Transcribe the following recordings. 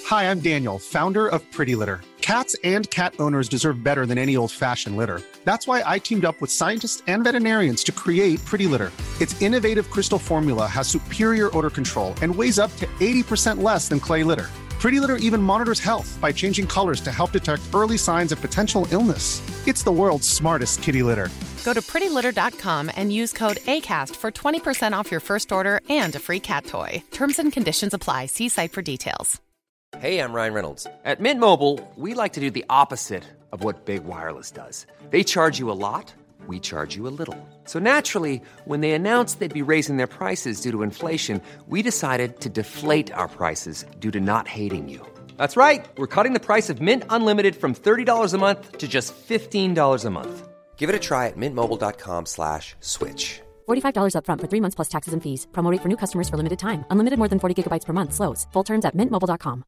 Hi, I'm Daniel, founder of Pretty Litter. Cats and cat owners deserve better than any old-fashioned litter. That's why I teamed up with scientists and veterinarians to create Pretty Litter. Its innovative crystal formula has superior odor control and weighs up to 80% less than clay litter. Pretty Litter even monitors health by changing colors to help detect early signs of potential illness. It's the world's smartest kitty litter. Go to prettylitter.com and use code ACAST for 20% off your first order and a free cat toy. Terms and conditions apply. See site for details. Hey, I'm Ryan Reynolds. At Mint Mobile, we like to do the opposite of what Big Wireless does. They charge you a lot, we charge you a little. So naturally, when they announced they'd be raising their prices due to inflation, we decided to deflate our prices due to not hating you. That's right. We're cutting the price of Mint Unlimited from $30 a month to just $15 a month. Give it a try at mintmobile.com/switch. $45 up front for 3 months plus taxes and fees. Promo rate for new customers for limited time. Unlimited more than 40 gigabytes per month. Slows full terms at mintmobile.com.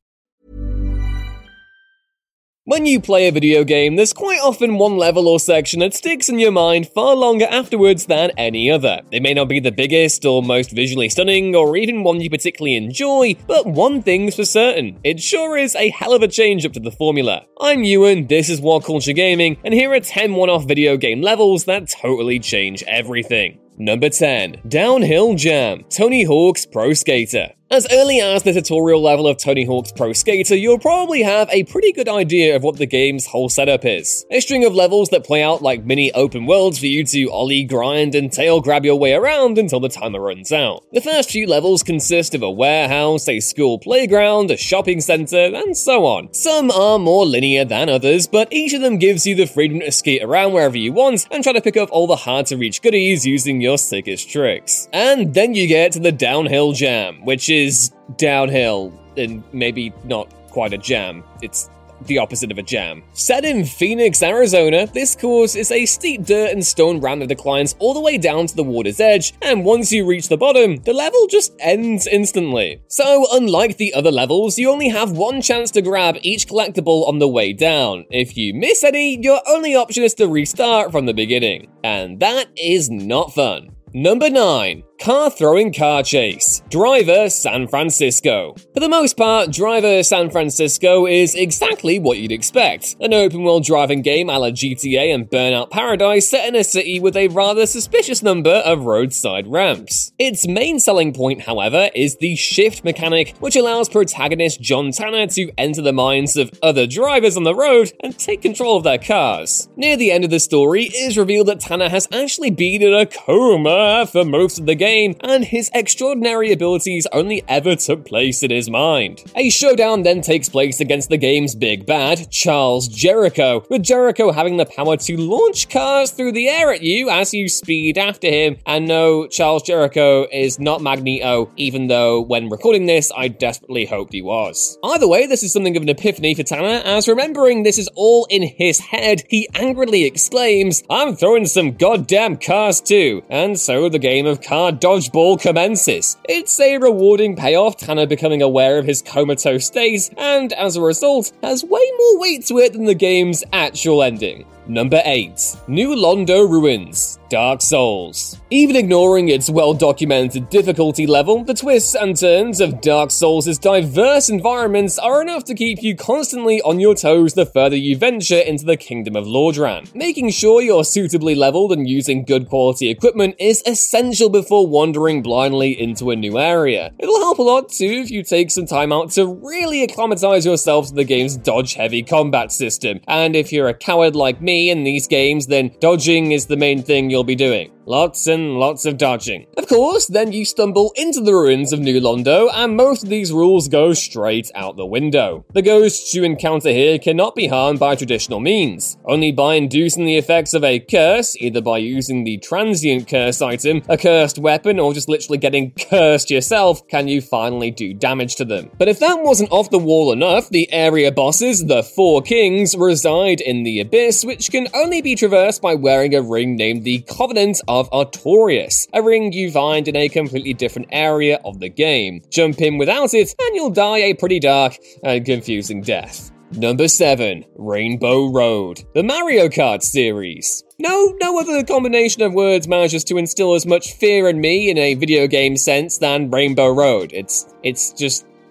When you play a video game, there's quite often one level or section that sticks in your mind far longer afterwards than any other. It may not be the biggest or most visually stunning or even one you particularly enjoy, but one thing's for certain, it sure is a hell of a change up to the formula. I'm Ewan, this is What Culture Gaming, and here are 10 one-off video game levels that totally change everything. Number 10. Downhill Jam, Tony Hawk's Pro Skater. As early as the tutorial level of Tony Hawk's Pro Skater, you'll probably have a pretty good idea of what the game's whole setup is. A string of levels that play out like mini open worlds for you to ollie, grind, and tail grab your way around until the timer runs out. The first few levels consist of a warehouse, a school playground, a shopping center, and so on. Some are more linear than others, but each of them gives you the freedom to skate around wherever you want and try to pick up all the hard-to-reach goodies using your sickest tricks. And then you get to the Downhill Jam, which is downhill and maybe not quite a jam. It's the opposite of a jam. Set in Phoenix, Arizona, this course is a steep dirt and stone ramp that declines all the way down to the water's edge, and once you reach the bottom, the level just ends instantly. So, unlike the other levels, you only have one chance to grab each collectible on the way down. If you miss any, your only option is to restart from the beginning. And that is not fun. Number 9. Car Throwing Car Chase, Driver San Francisco. For the most part, Driver San Francisco is exactly what you'd expect. An open-world driving game a la GTA and Burnout Paradise set in a city with a rather suspicious number of roadside ramps. Its main selling point, however, is the shift mechanic, which allows protagonist John Tanner to enter the minds of other drivers on the road and take control of their cars. Near the end of the story, it is revealed that Tanner has actually been in a coma for most of the game, and his extraordinary abilities only ever took place in his mind. A showdown then takes place against the game's big bad, Charles Jericho, with Jericho having the power to launch cars through the air at you as you speed after him. And no, Charles Jericho is not Magneto, even though when recording this, I desperately hoped he was. Either way, this is something of an epiphany for Tanner, as remembering this is all in his head, he angrily exclaims, "I'm throwing some goddamn cars too," and so the game of car dodgeball commences. It's a rewarding payoff, Tanner becoming aware of his comatose state, and as a result, has way more weight to it than the game's actual ending. Number 8. New Londo Ruins, Dark Souls. Even ignoring its well-documented difficulty level, the twists and turns of Dark Souls' diverse environments are enough to keep you constantly on your toes the further you venture into the Kingdom of Lordran. Making sure you're suitably leveled and using good quality equipment is essential before wandering blindly into a new area. It'll help a lot too if you take some time out to really acclimatize yourself to the game's dodge-heavy combat system, and if you're a coward like me in these games, then dodging is the main thing you'll be doing. Lots and lots of dodging. Of course, then you stumble into the ruins of New Londo, and most of these rules go straight out the window. The ghosts you encounter here cannot be harmed by traditional means. Only by inducing the effects of a curse, either by using the transient curse item, a cursed weapon, or just literally getting cursed yourself, can you finally do damage to them. But if that wasn't off the wall enough, the area bosses, the Four Kings, reside in the Abyss, which can only be traversed by wearing a ring named the Covenant of Artorias, a ring you find in a completely different area of the game. Jump in without it, and you'll die a pretty dark and confusing death. Number 7. Rainbow Road, the Mario Kart series. No other combination of words manages to instill as much fear in me in a video game sense than Rainbow Road. It's just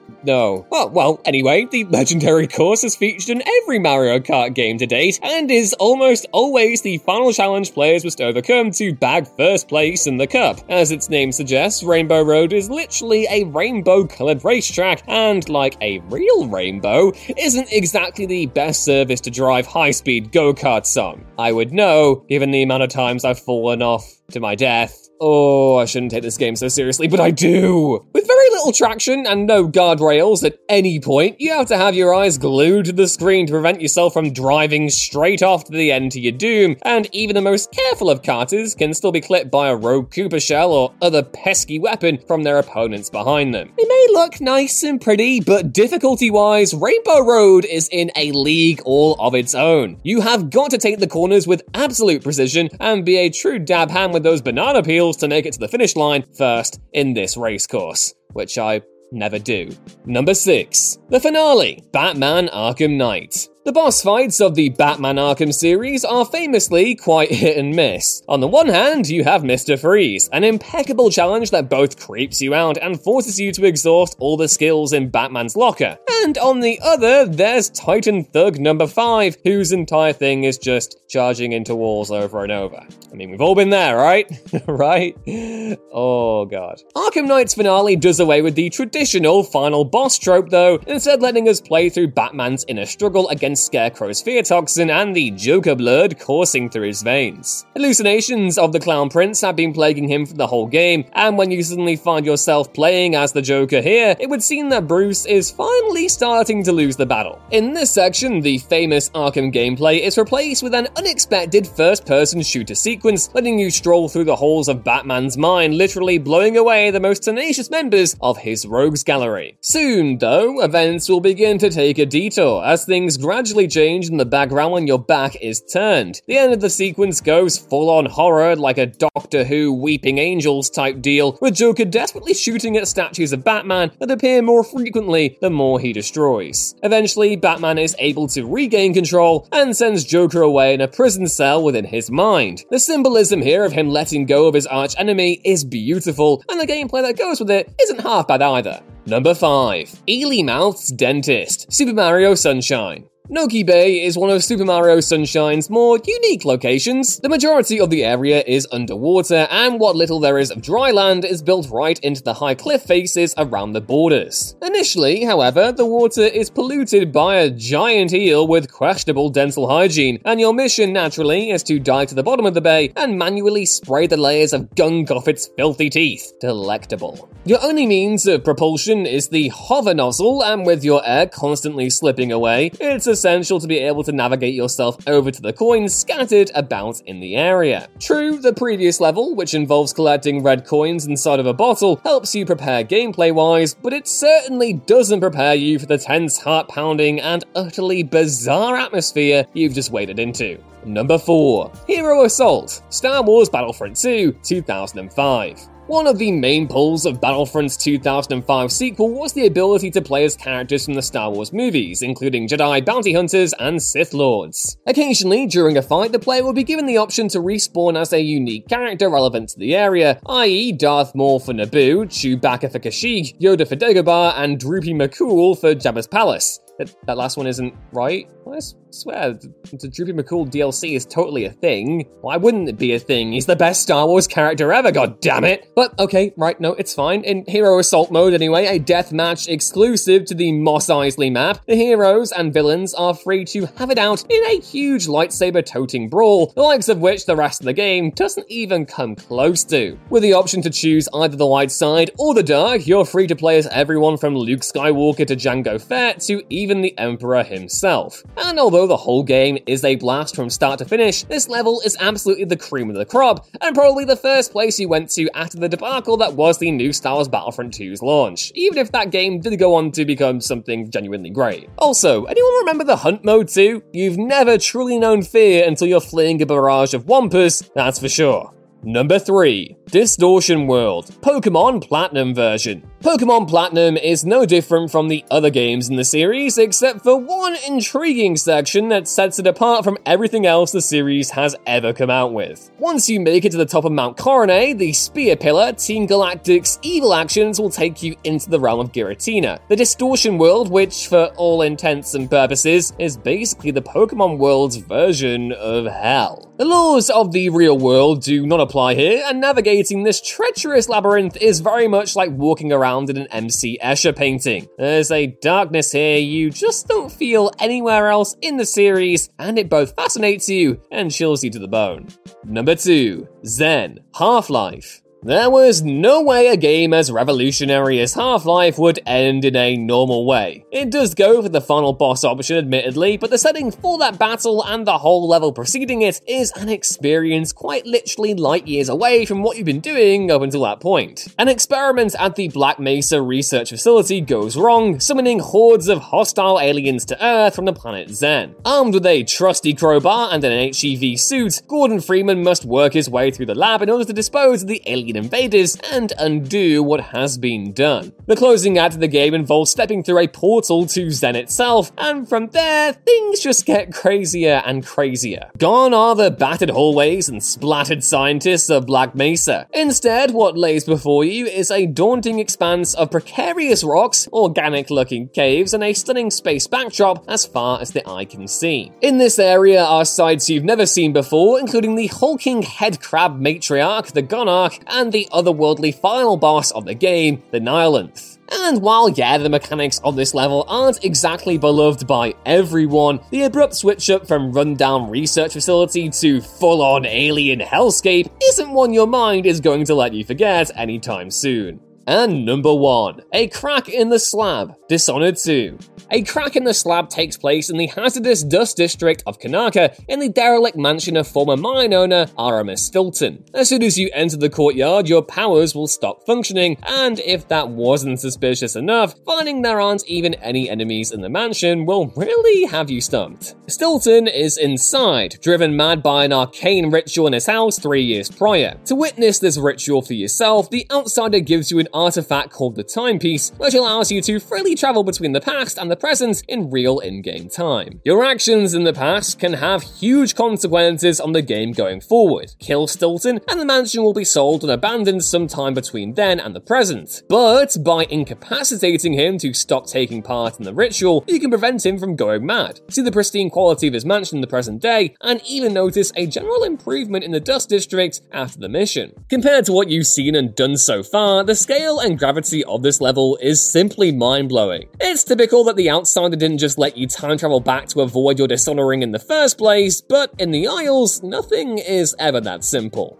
No. Well, anyway, the legendary course is featured in every Mario Kart game to date, and is almost always the final challenge players must overcome to bag first place in the cup. As its name suggests, Rainbow Road is literally a rainbow-coloured racetrack, and like a real rainbow, isn't exactly the best service to drive high-speed go-karts on. I would know, given the amount of times I've fallen off to my death. Oh, I shouldn't take this game so seriously, but I do! With very little traction and no guardrails at any point, you have to have your eyes glued to the screen to prevent yourself from driving straight off to the end to your doom, and even the most careful of karters can still be clipped by a rogue Koopa shell or other pesky weapon from their opponents behind them. It may look nice and pretty, but difficulty-wise, Rainbow Road is in a league all of its own. You have got to take the corners with absolute precision and be a true dab hand with those banana peels to make it to the finish line first in this race course, which I never do. Number 6. The finale, Batman Arkham Knight. The boss fights of the Batman Arkham series are famously quite hit and miss. On the one hand, you have Mr. Freeze, an impeccable challenge that both creeps you out and forces you to exhaust all the skills in Batman's locker. And on the other, there's Titan Thug number 5, whose entire thing is just charging into walls over and over. I mean, we've all been there, right? Right? Oh god. Arkham Knight's finale does away with the traditional final boss trope though, instead letting us play through Batman's inner struggle against Scarecrow's fear toxin and the Joker blood coursing through his veins. Hallucinations of the Clown Prince have been plaguing him for the whole game, and when you suddenly find yourself playing as the Joker here, it would seem that Bruce is finally starting to lose the battle. In this section, the famous Arkham gameplay is replaced with an unexpected first-person shooter sequence, letting you stroll through the halls of Batman's mind, literally blowing away the most tenacious members of his rogues gallery. Soon, though, events will begin to take a detour, as things gradually change in the background when your back is turned. The end of the sequence goes full-on horror, like a Doctor Who Weeping Angels type deal, with Joker desperately shooting at statues of Batman that appear more frequently the more he destroys. Eventually, Batman is able to regain control and sends Joker away in a prison cell within his mind. The symbolism here of him letting go of his arch-enemy is beautiful, and the gameplay that goes with it isn't half bad either. Number 5. Ely Mouth's Dentist, Super Mario Sunshine. Noki Bay is one of Super Mario Sunshine's more unique locations. The majority of the area is underwater, and what little there is of dry land is built right into the high cliff faces around the borders. Initially, however, the water is polluted by a giant eel with questionable dental hygiene, and your mission, naturally, is to dive to the bottom of the bay and manually spray the layers of gunk off its filthy teeth. Delectable. Your only means of propulsion is the hover nozzle, and with your air constantly slipping away, it's essential to be able to navigate yourself over to the coins scattered about in the area. True, the previous level, which involves collecting red coins inside of a bottle, helps you prepare gameplay-wise, but it certainly doesn't prepare you for the tense, heart-pounding, and utterly bizarre atmosphere you've just waded into. Number 4. Hero Assault, Star Wars Battlefront 2, 2005. One of the main pulls of Battlefront's 2005 sequel was the ability to play as characters from the Star Wars movies, including Jedi, bounty hunters, and Sith Lords. Occasionally, during a fight, the player will be given the option to respawn as a unique character relevant to the area, i.e. Darth Maul for Naboo, Chewbacca for Kashyyyk, Yoda for Dagobah, and Droopy McCool for Jabba's Palace. That last one isn't right? I swear, the Droopy McCool DLC is totally a thing. Why wouldn't it be a thing? He's the best Star Wars character ever, goddammit! But okay, right, no, it's fine. In Hero Assault mode anyway, a deathmatch exclusive to the Mos Eisley map, the heroes and villains are free to have it out in a huge lightsaber-toting brawl, the likes of which the rest of the game doesn't even come close to. With the option to choose either the light side or the dark, you're free to play as everyone from Luke Skywalker to Jango Fett to even the Emperor himself. And although the whole game is a blast from start to finish, this level is absolutely the cream of the crop, and probably the first place you went to after the debacle that was the new Star Wars Battlefront 2's launch, even if that game did go on to become something genuinely great. Also, anyone remember the Hunt mode too? You've never truly known fear until you're fleeing a barrage of Wampas, that's for sure. Number 3. Distortion World, Pokemon Platinum version. Pokemon Platinum is no different from the other games in the series, except for one intriguing section that sets it apart from everything else the series has ever come out with. Once you make it to the top of Mount Coronet, the Spear Pillar, Team Galactic's evil actions will take you into the realm of Giratina, the Distortion World, which, for all intents and purposes, is basically the Pokemon world's version of hell. The laws of the real world do not apply here, and navigating this treacherous labyrinth is very much like walking around in an MC Escher painting. There's a darkness here you just don't feel anywhere else in the series, and it both fascinates you and chills you to the bone. Number 2. Zen, Half-Life. There was no way a game as revolutionary as Half-Life would end in a normal way. It does go for the final boss option, admittedly, but the setting for that battle and the whole level preceding it is an experience quite literally light years away from what you've been doing up until that point. An experiment at the Black Mesa research facility goes wrong, summoning hordes of hostile aliens to Earth from the planet Zen. Armed with a trusty crowbar and an HEV suit, Gordon Freeman must work his way through the lab in order to dispose of the alien invaders and undo what has been done. The closing act of the game involves stepping through a portal to Zen itself, and from there, things just get crazier and crazier. Gone are the battered hallways and splattered scientists of Black Mesa. Instead, what lays before you is a daunting expanse of precarious rocks, organic-looking caves, and a stunning space backdrop as far as the eye can see. In this area are sights you've never seen before, including the hulking head crab matriarch, the Gonarch, and the otherworldly final boss of the game, the Nihilanth. And while the mechanics of this level aren't exactly beloved by everyone, the abrupt switch up from rundown research facility to full-on alien hellscape isn't one your mind is going to let you forget anytime soon. And number 1, A Crack in the Slab, Dishonored 2. A Crack in the Slab takes place in the hazardous dust district of Kanaka in the derelict mansion of former mine owner Aramis Stilton. As soon as you enter the courtyard, your powers will stop functioning, and if that wasn't suspicious enough, finding there aren't even any enemies in the mansion will really have you stumped. Stilton is inside, driven mad by an arcane ritual in his house 3 years prior. To witness this ritual for yourself, the outsider gives you an artifact called the Timepiece, which allows you to freely travel between the past and the present in real in-game time. Your actions in the past can have huge consequences on the game going forward. Kill Stilton, and the mansion will be sold and abandoned sometime between then and the present. But by incapacitating him to stop taking part in the ritual, you can prevent him from going mad. See the pristine quality of his mansion in the present day, and even notice a general improvement in the Dust District after the mission. Compared to what you've seen and done so far, the scale and gravity of this level is simply mind-blowing. It's typical that the outsider didn't just let you time travel back to avoid your dishonoring in the first place, but in the Isles, nothing is ever that simple.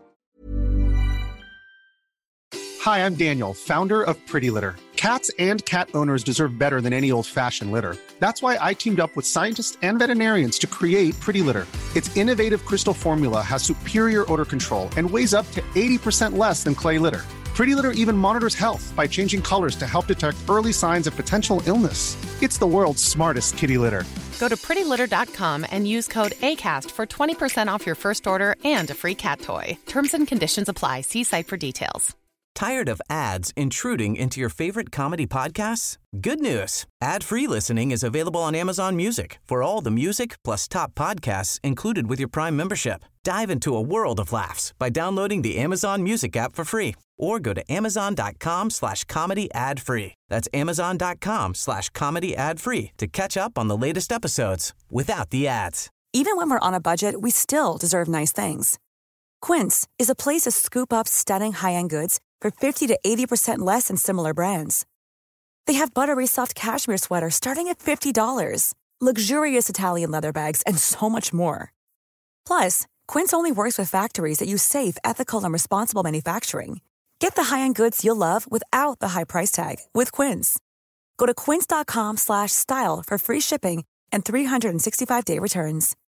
Hi, I'm Daniel, founder of Pretty Litter. Cats and cat owners deserve better than any old-fashioned litter. That's why I teamed up with scientists and veterinarians to create Pretty Litter. Its innovative crystal formula has superior odor control and weighs up to 80% less than clay litter. Pretty Litter even monitors health by changing colors to help detect early signs of potential illness. It's the world's smartest kitty litter. Go to prettylitter.com and use code ACAST for 20% off your first order and a free cat toy. Terms and conditions apply. See site for details. Tired of ads intruding into your favorite comedy podcasts? Good news. Ad-free listening is available on Amazon Music for all the music plus top podcasts included with your Prime membership. Dive into a world of laughs by downloading the Amazon Music app for free or go to amazon.com/comedy ad-free. That's amazon.com/comedy ad-free to catch up on the latest episodes without the ads. Even when we're on a budget, we still deserve nice things. Quince is a place to scoop up stunning high-end goods for 50 to 80% less than similar brands. They have buttery soft cashmere sweaters starting at $50, luxurious Italian leather bags, and so much more. Plus, Quince only works with factories that use safe, ethical, and responsible manufacturing. Get the high-end goods you'll love without the high price tag with Quince. Go to quince.com/style for free shipping and 365-day returns.